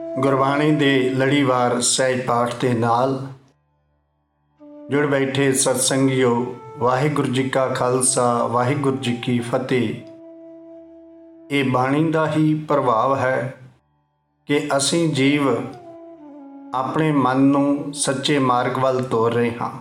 ਗੁਰਬਾਣੀ ਦੇ ਲੜੀਵਾਰ ਸਹਿਜ ਪਾਠ ਦੇ ਨਾਲ ਜੁੜ ਬੈਠੇ ਸਤਸੰਗੀਓ, ਵਾਹਿਗੁਰੂ ਜੀ ਕਾ ਖਾਲਸਾ, ਵਾਹਿਗੁਰੂ ਜੀ ਕੀ ਫਤਿਹ। ਇਹ ਬਾਣੀ ਦਾ ਹੀ ਪ੍ਰਭਾਵ ਹੈ ਕਿ ਅਸੀਂ ਜੀਵ ਆਪਣੇ ਮਨ ਨੂੰ ਸੱਚੇ ਮਾਰਗ ਵੱਲ ਤੋਰ ਰਹੇ ਹਾਂ।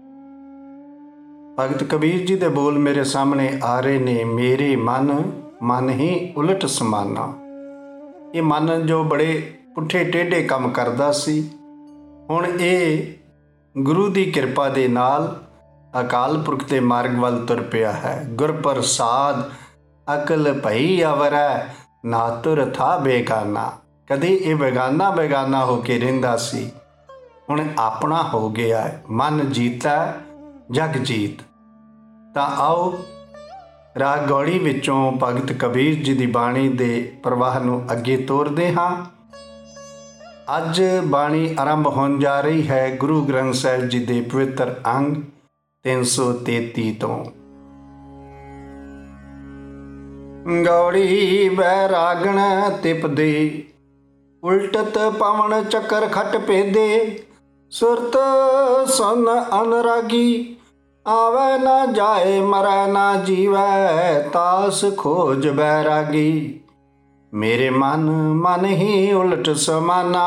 ਭਗਤ ਕਬੀਰ ਜੀ ਦੇ ਬੋਲ ਮੇਰੇ ਸਾਹਮਣੇ ਆ ਰਹੇ ਨੇ, ਮੇਰੇ ਮਨ ਹੀ ਉਲਟ ਸਮਾਨਾ। ਇਹ ਮਨ ਜੋ ਬੜੇ ਪੁੱਠੇ ਟੇਢੇ ਕੰਮ ਕਰਦਾ ਸੀ, ਹੁਣ ਇਹ ਗੁਰੂ ਦੀ ਕਿਰਪਾ ਦੇ ਨਾਲ ਅਕਾਲ ਪੁਰਖ ਦੇ ਮਾਰਗ ਵੱਲ ਤੁਰ ਪਿਆ ਹੈ। ਗੁਰ ਪ੍ਰਸਾਦ ਅਕਲ ਭਈ ਅਵਰੈ, ਨਾ ਤੁਰ ਥਾ ਬੇਗਾਨਾ। ਕਦੇ ਇਹ ਬੇਗਾਨਾ ਹੋ ਕੇ ਰਹਿੰਦਾ ਸੀ, ਹੁਣ ਆਪਣਾ ਹੋ ਗਿਆ ਹੈ। ਮਨ ਜੀਤਾ ਜਗ ਜੀਤ। ਤਾਂ ਆਓ ਰਾਗ ਗੌੜੀ ਵਿੱਚੋਂ ਭਗਤ ਕਬੀਰ ਜੀ ਦੀ ਬਾਣੀ ਦੇ ਪ੍ਰਵਾਹ ਨੂੰ ਅੱਗੇ ਤੋਰਦੇ ਹਾਂ। ਅੱਜ ਬਾਣੀ ਆਰੰਭ ਹੋਣ ਜਾ ਰਹੀ ਹੈ ਗੁਰੂ ਗ੍ਰੰਥ ਸਾਹਿਬ ਜੀ ਦੇ ਪਵਿੱਤਰ ਅੰਗ 333 ਤੋਂ। ਗੌੜੀ ਬੈਰਾਗਣ ਤਿਪਦੇ, ਉਲਟਤ ਪਵਨ ਚੱਕਰ ਖਟ ਪੇਦੇ। ਸੁਰਤ ਸੁਨ ਅਨਰਾਗੀ, ਆਵੈ ਨਾ ਜਾਏ ਮਰੈ ਨਾ ਜੀਵੈ, ਤਾਸ ਖੋਜ ਬੈਰਾਗੀ। ਮੇਰੇ ਮਨ ਹੀ ਉਲਟ ਸਮਾਨਾ,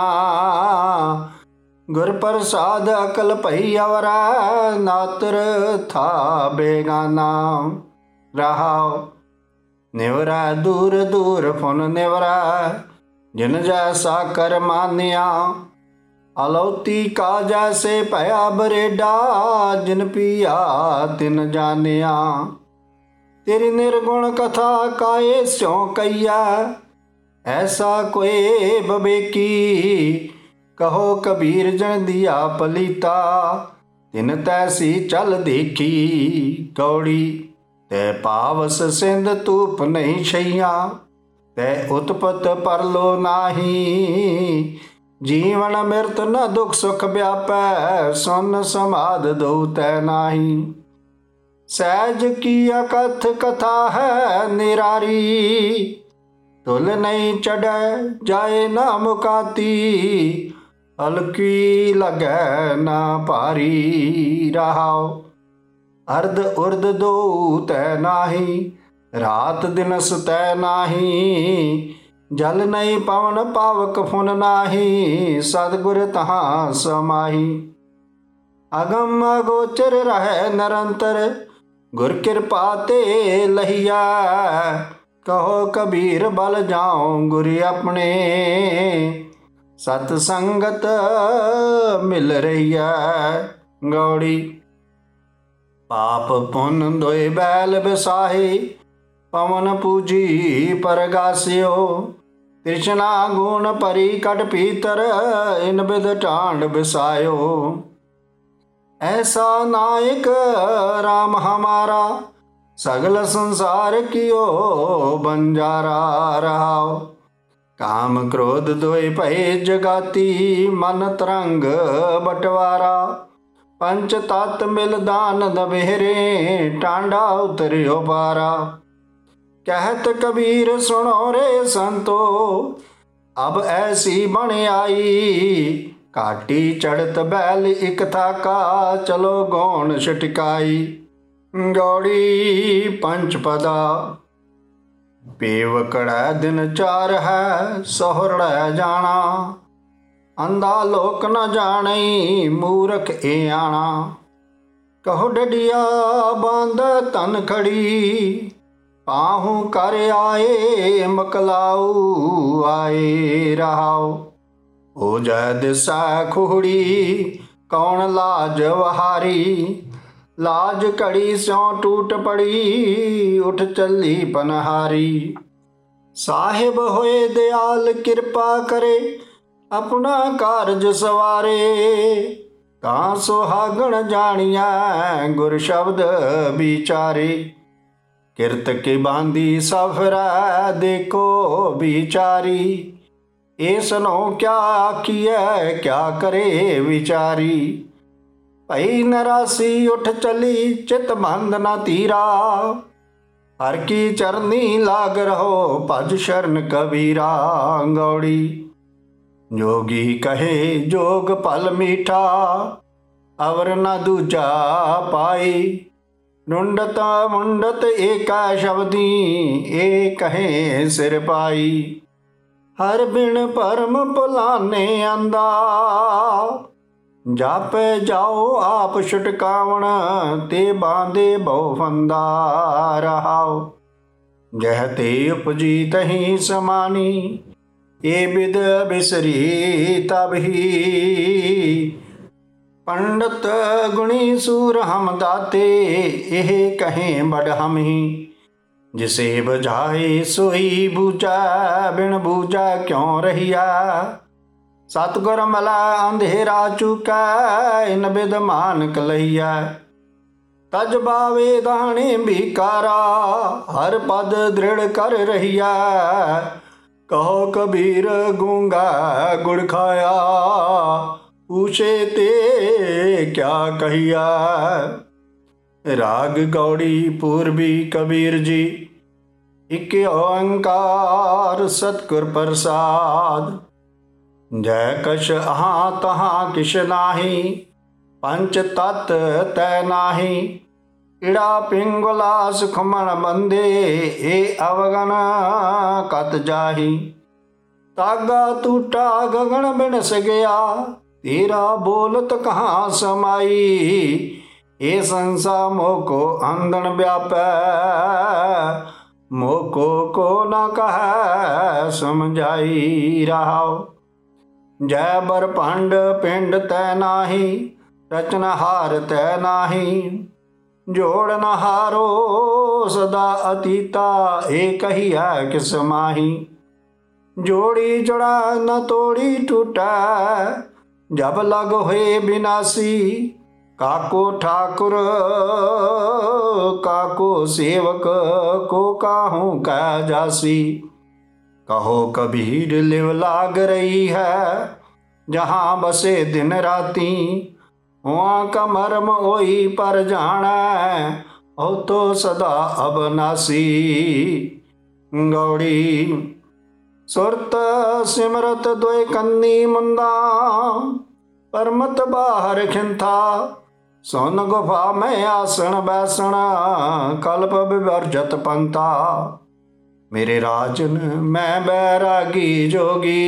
ਗੁਰ ਪ੍ਰਸਾਦ ਅਕਲ ਭਈ ਅਵਰੈ, ਨਾ ਤੁਰ ਥਾ ਬੇਗਾਨਾ। ਰਹਾਉ ਨਿਵਰੈ ਦੂਰ ਦੂਰ ਫੁਨ ਨਿਵਰੈ, ਜਿਨ ਜੈਸਾ ਕਰ ਮਾਨਿਆ। ਅਲੌਤੀ ਕਾ ਜੈਸੇ ਭਇਆ ਬਰੇਡਾ, ਜਿਨ ਪੀਆ ਤਿਨ ਜਾਣਿਆ। ਤੇਰੀ ਨਿਰਗੁਣ ਕਥਾ ਕਾਏ ਸਿਉ ਕਈਆ, ਐਸਾ ਕੋਏ ਬਵੇਕੀ। ਕਹੋ ਕਬੀਰ ਜਨ ਦੀਆ ਪਲੀਤਾ, ਤਿਨ ਤੈਸੀ ਚੱਲ ਦੇਖੀ। ਗੌੜੀ ਤੈ ਪਾਵਸ ਸਿੰਧ ਧੂਪ ਨਹੀਂ ਛਈਆ, ਤੈ ਉਤਪਤ ਪਰਲੋ ਨਾਹੀ। ਜੀਵਨ ਮਿਰਤ ਨ ਦੁਖ ਸੁਖ ਵਿਆਪੈ, ਸੁਨ ਸਮਾਦ ਦਉ ਤੈ ਨਾਹੀ। ਸਹਿਜ ਕੀ ਅਕਥ ਕਥਾ ਹੈ ਨਿਰਾਰੀ, ਤੁਲ ਨਹੀਂ ਚੜੈ ਜਾਏ ਨਾ ਮੁਕਾਤੀ। ਹਲਕੀ ਲੱਗੈ ਨਾ ਭਾਰੀ, ਰਹਾਉ ਅਰਧ ਉਰਧ ਦਉ ਤੈ ਨਾਹੀ। ਰਾਤ ਦਿਨਸ ਤੈ ਨਾਹੀ, ਜਲ ਨਹੀਂ ਪਵਨ ਪਾਵਕ ਫੁਨ ਨਾਹੀ। ਸਤਿਗੁਰ ਤਹਾਂ ਸਮਾਹੀ, ਅਗਮ ਅਗੋਚਰ ਰਹਿ ਨਿਰੰਤਰ। ਗੁਰ ਕਿਰਪਾ ਤੇ ਲਹੀਆ, ਕਹੋ ਕਬੀਰ ਬਲ ਜਾਉ ਗੁਰ ਆਪਣੇ। ਸਤ ਸੰਗਤ ਮਿਲ ਰਹੀਆ। ਗੌੜੀ ਪਾਪ ਪੁੰਨ ਦੋਇ ਬੈਲ ਬਿਸਾਹੀ, ਪਵਨ ਪੂਜੀ ਪਰਗਾਸਿਓ। ਤ੍ਰਿਸ਼ਨਾ ਗੁਣ ਭਰੀ ਕਟ ਪੀਤਰ, ਇਨ ਬਿਧ ਟਾਂਡ ਬਿਸਾਇਓ। ऐसा नायक राम हमारा, सगल संसार कियो बंजारा। रहाओ काम क्रोध दोय भय जगाती, मन तरंग बटवारा। पंच तत् मिल दान दबेरे, टांडा उतरियो पारा। कहत कबीर सुनो रे संतो, अब ऐसी बन आई। काटी चढ़त बैल इक थाका, चलो गौण छटकाई। गौड़ी पंचपदा पेवकड़ा दिन चार है, सोहरड़ा जाना। अंधा लोक न जाने, मूरख ए आना। कहो डडिया बांध तन खड़ी, पाहू कर आए मकलाऊ आए। रहाओ हो जय दिशा खुहड़ी, कौन लाज वहारी। लाज कड़ी स्यों टूट पड़ी, उठ चली पनहारी। साहिब होए दयाल कृपा करे, अपना कारज सवारे। तां सुहागण जानिया गुर शब्द विचारे। किरत के बांधी सफरा, देखो विचारी। इसनो क्या आखिए क्या करे विचारी। भई नरासी उठ चली, चित बंद न तीरा। हर की चरनी लाग रहो, भज शरण कबीरा। गौड़ी जोगी कहे जोग फल मीठा, अवर न दूजा पाई। रुंडत मुंडत एका शब्दी, ए कहे सिर पाई। हर बिन परम भुलाने आंदा, जापे जाओ आप छुटकावण, ते बांधे बहु फंदा रहाओ। जह ते उपजी तहीं समानी, ए बिद बिसरी तबही। पंडित गुणी सूर हम दाते, एह कहें बड़ हम ही। जिसे बुझाए सोई बूझा, बिन बूझा क्यों रहिया। सतगुर मला अंधेरा चुका, इन बिद मान कलैया। तज बावे दाणे बिकारा, हर पद दृढ़ कर रहिया। कहो कबीर गूंगा गुड़ खाया, पूछे ते क्या कहिया। राग गौड़ी पूर्वी कबीर जी, इक ओंकार सतगुर प्रसाद। जय कछ अहाँ तहाँ किश नाही, पंच तत् तै नाही। इड़ा पिंगला सुखमन बंदे, ए अवगन कत जाही। तागा टूटा गगन बिनस गया, तेरा बोलत कहाँ समाई। ए संसा मोको अंधन व्यापै, मोको को न कह समझाई रहाओ। जय बर भंड पिंड तै नाही, रचनहार तै नाही। जोड़ न हारो सदा अतीता, ए कहिया किस माही। जोड़ी जड़ा न तोड़ी टूटा, जब लग हुए विनाशी। काको ठाकुर काको सेवक, को काहूँ कह जासी। कहो कबीर लिव लाग रही है, जहाँ बसे दिन राती। वहाँ का मर्म ओही पर जानै, हो तो सदा अबनासी। गौड़ी सुरत सिमरत दोय कन्नी मुंदा, परमत बाहर खिंथा। सुन गुफा में आसन बैसन, कल्प विवर्जत पंथा। मेरे राजन मैं बैरागी जोगी,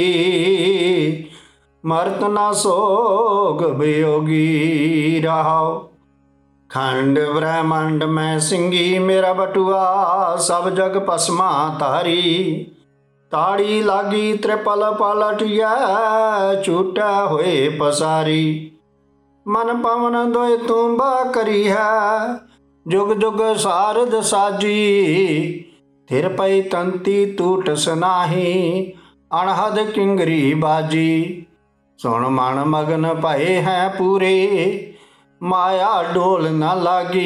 मर्त न सोग वियोगी रहाओ। खंड ब्रह्मांड में सिंगी मेरा बटुआ, सब जग पसमा तारी। ताड़ी लागी त्रिपल पलटिया, छूटा हुए पसारी। मन पवन दोय तुम्बा करी है, जुग जुग सारद साजी। थिर पई तंती टूट सनाही, अणहद किंगरी बाजी। सुन मन मगन भये हैं पूरे, माया डोल न लागी।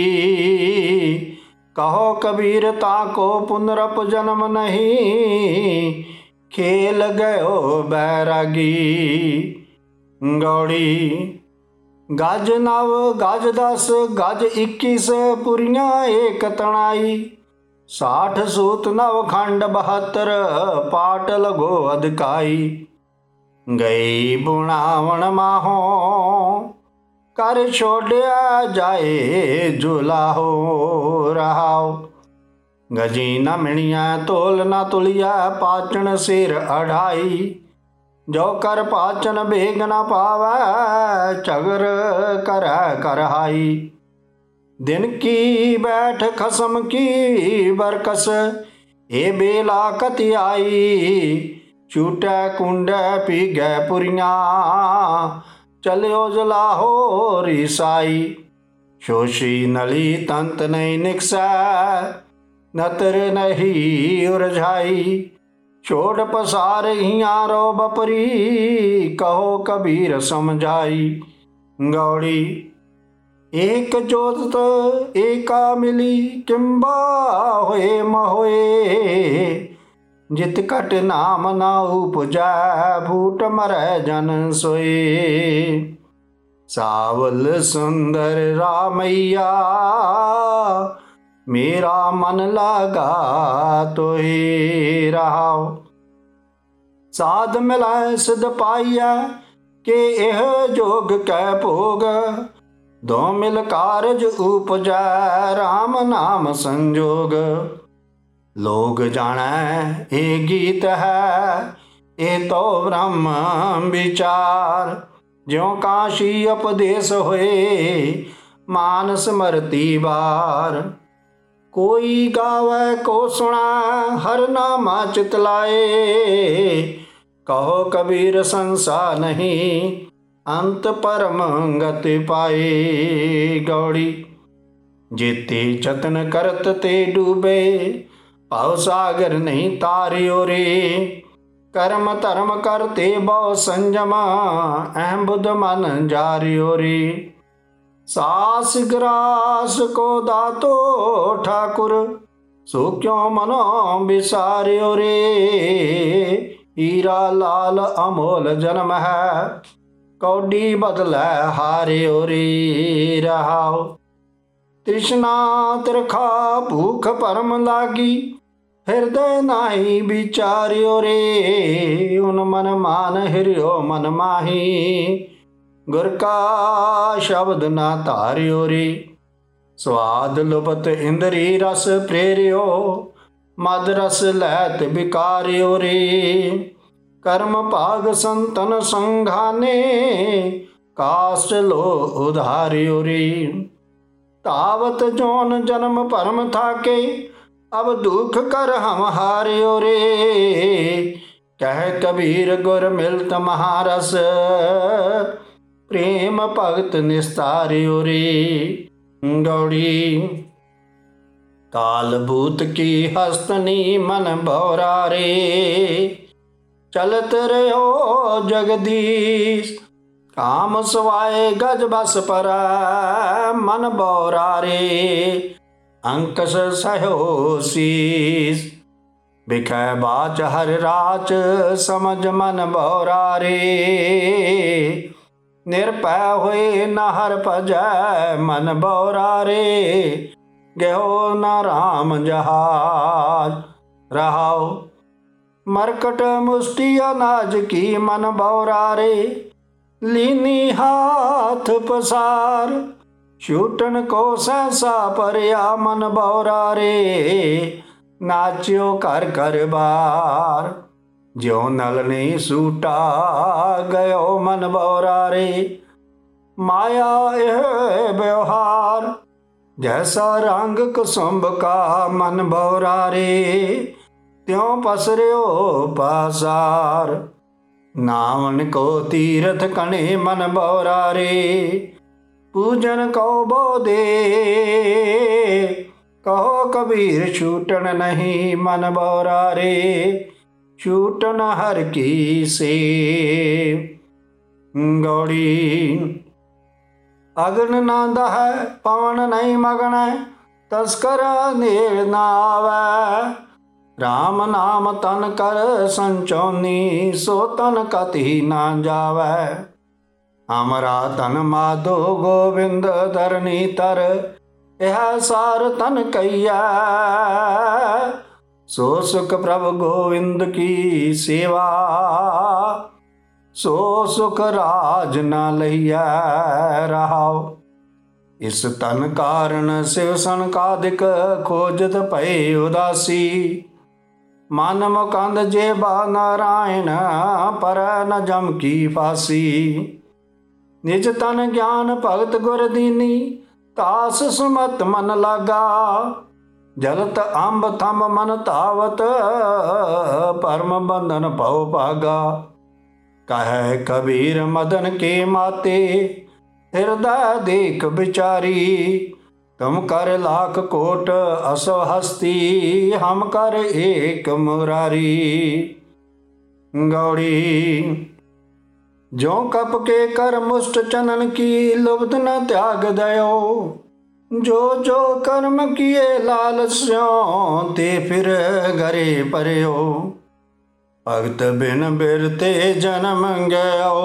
कहो कबीर ताको पुनरप जन्म नहीं, खेल गयो बैरागी। गौड़ी गज नव गज 10 गज 21 पुरियां एक तणाई। 60 सूत नव खंड 72 पाट लगो अधकाई। गई बुणावण माहो कर छोड़िया जाए झूलाहो रहाओ। गजी न मिणिया तोल न तुलिया पाचन सिर अढ़ाई। जो कर पाचन भेग न पावै चगर कर करहाई। दिन की बैठ खसम की बरकस ए बेला कति आई। छूटै कुंड पी गै पुरियां चलियो जलाहो रिसाई। शोषी नली तंत नहीं निकसै नतर नहीं उरझाई। छोड़ पसार हियाँ रो बपरी कहो कबीर समझाई। गौड़ी एक जोत एका मिली किम्बा होए महोए। जित कट नाम न उपजै फूट मरै जन सोए। सावल सुंदर रामैया मेरा मन लगा तोहे रहाओ। साध मिलाए सिद्ध पाइया के एह जोग कै भोग। दो मिल कारज उपजै राम नाम संजोग। लोग जानै ए गीत है ए तो ब्रह्म विचार। ज्यों काशी उपदेश होए मानस मरती बार। कोई गावै को सुना हर नामा चित लाए। कहो कबीर संसा नहीं अंत परम गति पाए। गौड़ी जेते जतन करत ते डूबे भव सागर नहीं तारियो रे। कर्म धर्म करते बहु संयम अहम बुध मन जारियो रे। सास ग्रास को दातो ठाकुर सो क्यों मनो बिसारियो रे। हीरा लाल अमोल जन्म है कौडी बदलै हारियो रे। रहाओ तृष्णा तिरखा भूख परम लागी हृदय नाई विचारियो रे। उन मन मान हिरियो मन माही गुर का शब्द ना धारियो रे। स्वाद लुभत इंद्री रस प्रेरियो मद रस लैत विकारियो रे। कर्म भाग संतन संघाने काष्ट लो उधारियो रे। तावत जौन जन्म परम थाके अब दुख कर हम हारियो रे। कह कबीर गुर मिलत महारस प्रेम भगत निस्तारियो रे। गौड़ी काल भूत की हस्तनी मन भौरा रे। चलत रहो जगदीश काम सवाए गज बस पर मन भौरा रे। अंकस सहयो शीस बिखै बाच हर राच समझ मन भौरा रे। निरपै होए न हर भजै मन भौरा रे। गयो न राम जहाज। रहाओ मरकट मुष्टि अनाज की मन भौरा रे। लीनी हाथ पसार छूटन को सहसा परया मन भौरा रे। नाच्यो कर कर बार ज्यों नल नहीं सूटा गयो मन भौरा रे। माया यह व्यवहार जैसा रंग कुसुम्भ का मन भौरा रे। त्यों पसर्यो पासार नावन को तीरथ कणे मन भौरा रे। पूजन को बोधे कहो कबीर छूटन नहीं मन भौरा रे। छूटन हर की से। गौड़ी अग्न ना दह पवन नहीं मगन तस्कर नेड़ ना आवै। राम नाम तन कर संचौनी सो तन कति ना जावै। हमरा तन माधो गोविंद धरनी तर यह सार तन कैया। सो सुख प्रभु गोविंद की सेवा सो सुख राज न लैया। रहाओ इस तन कारण शिव सनकादिक खोजत भय उदासी। मन मुकंद जेबा नारायण पर न जम की फांसी। निज तन ज्ञान भगत गुर दीनी तास सुमत मन लागा। जलत अंब थम मन तावत परम बंधन भव भागा। कह कबीर मदन के माते हृदय देख बिचारी। तुम कर लाख कोट असो हस्ती हम कर एक मुरारी। गौड़ी जो कप के कर मुष्ट चनन की लुब्ध न त्याग दयो। जो जो कर्म किए लालस्यों ते फिर घरे परयो। भगत बिन बिरते जन्म गयो।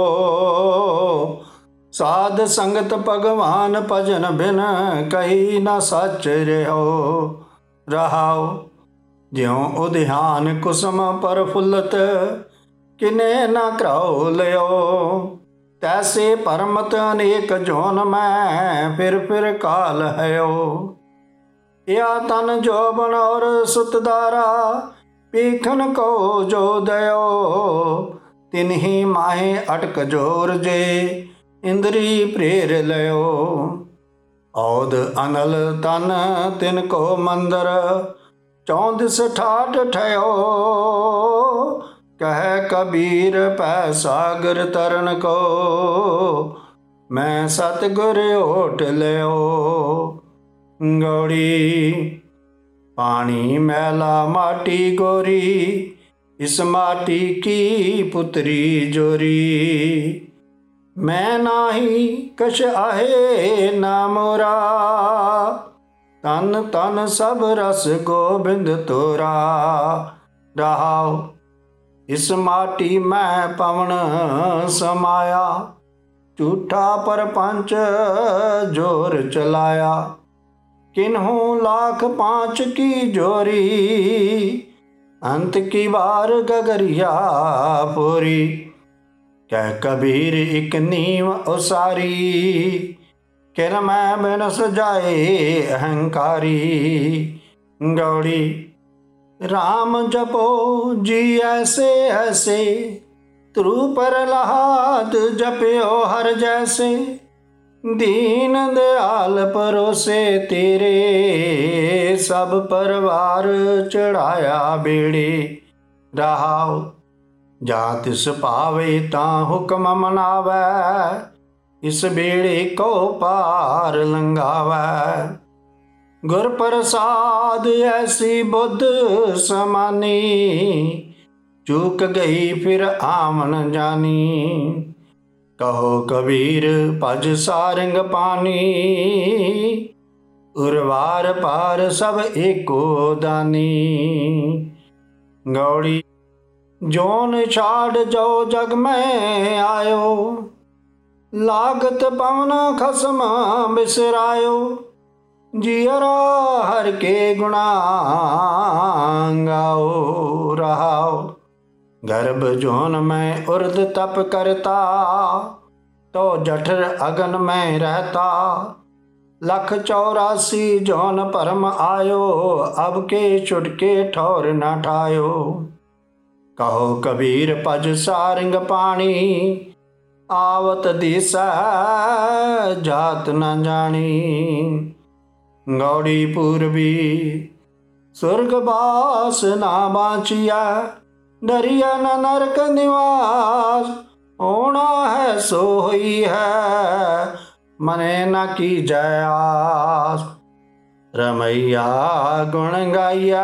साध संगत भगवान भजन बिन कही न सच रहो। रहाओ ज्यों उद्यान कुसुम पर फुलत किने न कराओ लियो। तैसे परमत अनेक जोन में फिर काल हयो। या तन जोबन और सुतदारा पीखन को जो दयो। तिन्ही माहे अटक जोर जे इंद्री प्रेर लयो। औद अनल तन तिनको मंदर 34 ठाठ ठयो। कह कबीर पै सागर तरन को मैं सतगुर ओट लियो। गौड़ी पानी मैला माटी गोरी इस माटी की पुत्री जोरी। मैं नाही कछ आहे ना मोरा तन तन सब रस गोबिंद तोरा। रहाओ इस माटी में पवन समाया झूठा परपंच जोर चलाया। किन्हों लाख 5 की जोरी अंत की बार गगरिया पूरी। कह कबीर एक नीम उसारी किर मैं बिनस जाए अहंकारी। गौड़ी राम जपो जी ऐसे ऐसे त्रु प्रहलाद जप्यो हर जैसे। दीन दयाल परोसे तेरे सब परिवार चढ़ाया बेड़े। रहाओ जा तिस पावे ता हुक्म मनावै इस बेड़े को पार लंघावै। गुर प्रसाद ऐसी बुद्ध समानी चूक गई फिर आमन जानी। कहो कबीर भज सारंग पानी उर्वार पार सब एको दानी। गौड़ी जोन छाड़ जो जग में आयो लागत पवन खसम बिसरायो। जियरा हर के गुणा गाओ। रहाओ गर्भ जोन में उर्द तप करता तो जठर अगन में रहता। 184 जोन परम आयो अब के छुटके ठौर न ठायो। कहो कबीर पज सारंग पानी आवत दिशा जात न जानी। गौड़ी पूर्वी स्वर्गवास ना बाँचिया डरिया न नरक निवास। होना है सो हुई है मने न की जयास। रमैया गुण गाइया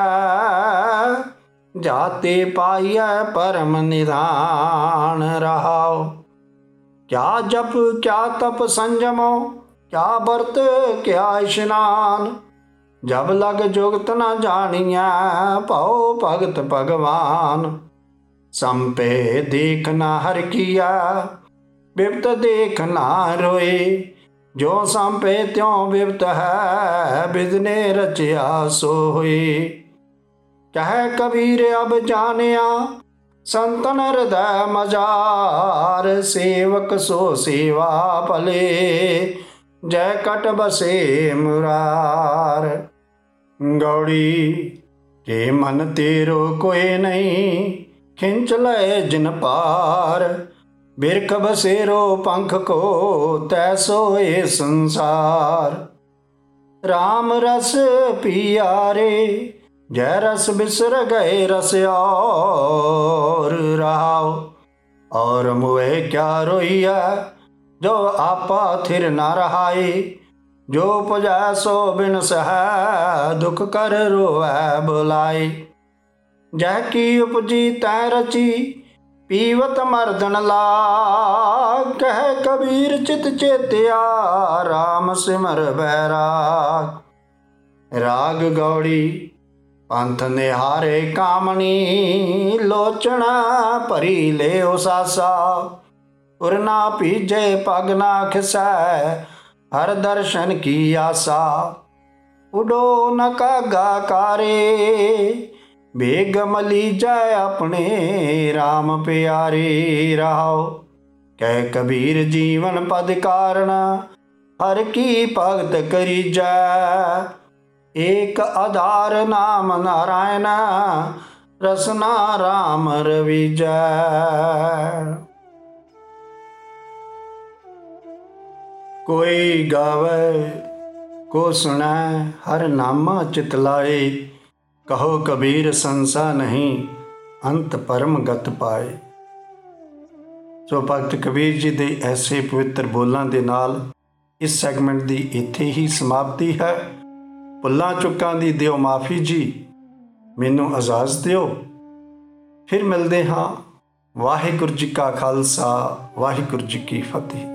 जाते पाइया परम निधान। रहाओ क्या जप क्या तप संजमो क्या व्रत क्या स्नान। जब लग जुगत न जानिया पाओ भगत भगवान। संपे देखना हर किया बिपत देखना रोए। जो संपे त्यों बिपत है बिदने रचिया सोए। कह कबीर अब जानिया संतन हृदय मजार। सेवक सो सेवा भले जय कट बसे मुरार। गौड़ी के मन तेरो कोई नहीं खिंच लय जिन पार। बिरख बसेरो पंख को तैसो ये संसार। राम रस पिया रे जय रस बिसर गए रस और। रहाओ और मुए क्या रोइया जो आपा थिर न रहाए। जो पुजा सो बिन सह दुख कर रोवै बुलाए। जह की उपजी तै रची पीवत मर्दन लाग। कह कबीर चित चेतिया राम सिमर बैराग। राग गौड़ी पंथ निहारे कामनी लोचना भरी ले उसासा। उरना पीजे पग ना खिसै हर दर्शन की आसा। उडो न कागा कारे बेगम लीजै अपने राम प्यारे रहाओ। कह कबीर जीवन पद कारण हर की भगत करीजै। एक आधार नाम नारायण रसना राम रविजै। कोई गावे को सुनै हर नामा चित लाए। कहो कबीर संसा नहीं अंत परम गत पाए। ਸੋ ਭਗਤ ਕਬੀਰ ਜੀ ਦੇ ਐਸੇ ਪਵਿੱਤਰ ਬੋਲਾਂ ਦੇ ਨਾਲ ਇਸ ਸੈਗਮੈਂਟ ਦੀ ਇੱਥੇ ਹੀ ਸਮਾਪਤੀ ਹੈ। ਭੁੱਲਾਂ ਚੁੱਕਾਂ ਦੀ ਦਿਓ ਮਾਫੀ ਜੀ, ਮੈਨੂੰ ਇਜਾਜ਼ਤ ਦਿਓ। ਫਿਰ ਮਿਲਦੇ ਹਾਂ। ਵਾਹਿਗੁਰੂ ਜੀ ਕਾ ਖਾਲਸਾ, ਵਾਹਿਗੁਰੂ ਜੀ ਕੀ ਫਤਿਹ।